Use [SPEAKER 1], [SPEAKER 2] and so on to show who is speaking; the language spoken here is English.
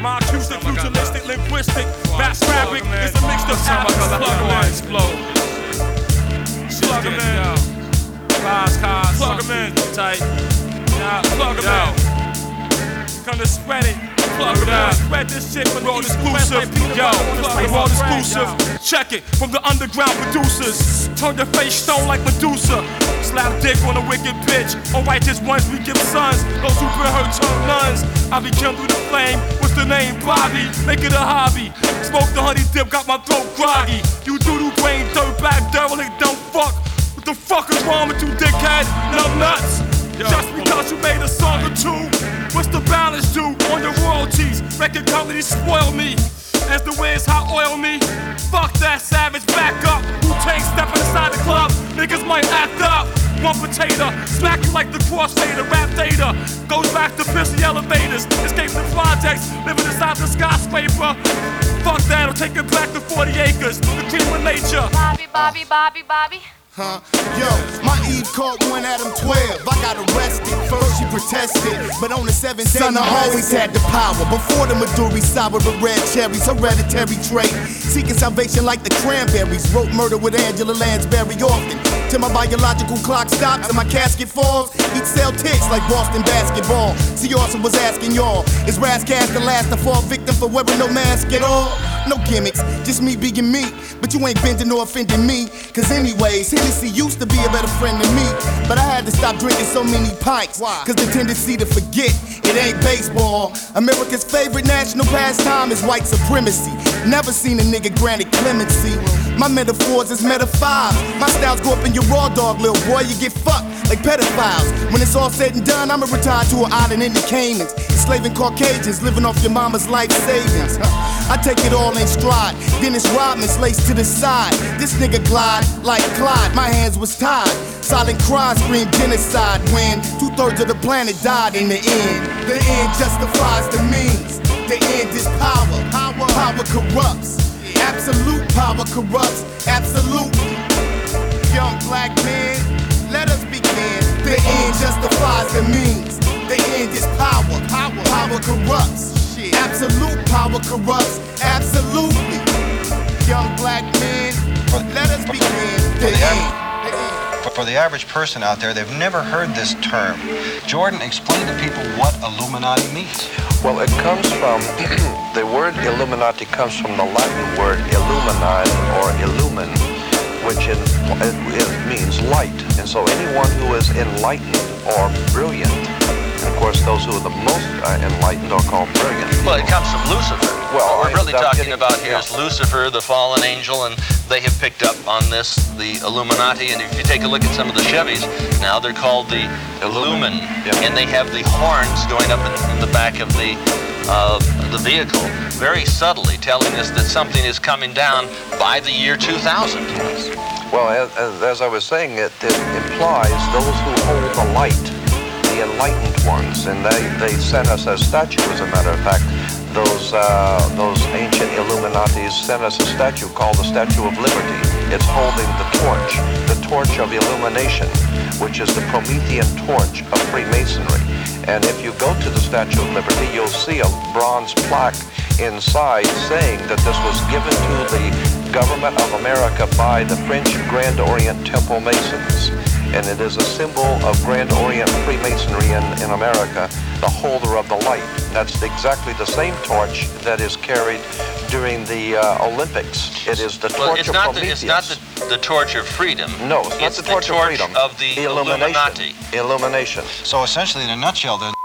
[SPEAKER 1] My acoustic, futuristic, linguistic, vast fabric is a mix of atoms. Plug 'em in. Plug 'em in. Tight. Plug 'em in. Come to spread it. Plug 'em in. Spread this shit for world exclusive. Yo, world exclusive. Check it from the underground producers. Turn your face stone like Medusa. Slap dick on a wicked bitch. On righteous ones we give sons. Those who've been hurt turn nuns. I be kindled the flame. What's the name? Bobby. Make it a hobby. Smoke the honey dip, got my throat groggy. You doodle brain, dirtbag, derelict, don't fuck. What the fuck is wrong with you, dickhead? No nuts. Just because you made a song or two. What's the balance do on the royalties? Record companies spoil me. As the winds hot oil me. Fuck that savage, back up. Wu-Tang stepping inside the club. Niggas might act up. One potato, smack you like the crossfader. Rap data goes back to pissy elevators. Escape the projects, living inside the skyscraper. Fuck that, I'll take it back to 40 acres. The cream of nature.
[SPEAKER 2] Bobby.
[SPEAKER 3] Huh? Yo, my Eve caught one at him 12. I got arrested. First she protested, but on the 7th day, son, I always had the power. Before the Maduri sour with red cherries, hereditary trait. Seeking salvation like the cranberries. Wrote murder with Angela Lansbury often. Till my biological clock stops and my casket falls. He'd sell ticks like Boston basketball. See, Orson was asking y'all, is Razzcast the last to fall victim for wearing no mask at all? No gimmicks, just me being me. But you ain't bending or offending me. Cause anyways, Hennessy used to be a better friend than me. But I had to stop drinking so many pints. Cause the tendency to forget, it ain't baseball. America's favorite national pastime is white supremacy. Never seen a nigga granted clemency. My metaphors is meta fives. My styles go up in your raw dog, little boy. You get fucked like pedophiles. When it's all said and done, I'ma retire to an island in the Caymans. Enslaving Caucasians, living off your mama's life savings. I take it all in stride. Dennis Rodman's laced to the side. This nigga glide like Clyde. My hands was tied. Silent cries scream genocide when 2/3 of the planet died in the end. The end justifies the means. The end is power. Power corrupts. Absolute power corrupts. Absolutely. Young black men, let us begin. The end justifies the means. The end is power. Power corrupts. Absolute power corrupts. Absolutely. Young black men, let us begin. The end.
[SPEAKER 4] For the average person out there, they've never heard this term. Jordan, explain to people what Illuminati means.
[SPEAKER 5] Well, it comes from, the word Illuminati comes from the Latin word illumine or illumin, which it means light. And so anyone who is enlightened or brilliant, and of course those who are the most enlightened are called brilliant.
[SPEAKER 6] Well, it comes from Lucifer.
[SPEAKER 5] Well,
[SPEAKER 6] what we're really talking about here is Lucifer, the fallen angel, and they have picked up on this, the Illuminati. And if you take a look at some of the Chevys, now they're called the Illumin, and they have the horns going up in the back of the vehicle, very subtly telling us that something is coming down by the year 2000.
[SPEAKER 5] Well, as I was saying, it implies those who hold the light, the enlightened ones, and they sent us a statue, as a matter of fact. Those ancient Illuminatis sent us a statue called the Statue of Liberty. It's holding the torch of illumination, which is the Promethean torch of Freemasonry. And if you go to the Statue of Liberty, you'll see a bronze plaque inside saying that this was given to the government of America by the French Grand Orient Temple Masons. And it is a symbol of Grand Orient Freemasonry in America, the holder of the light. That's exactly the same torch that is carried during the Olympics. It is the torch of Prometheus.
[SPEAKER 6] It's not the torch of freedom.
[SPEAKER 5] No, it's not the torch of freedom.
[SPEAKER 6] Of the Illuminati.
[SPEAKER 5] Illumination.
[SPEAKER 4] So essentially, in a nutshell, then,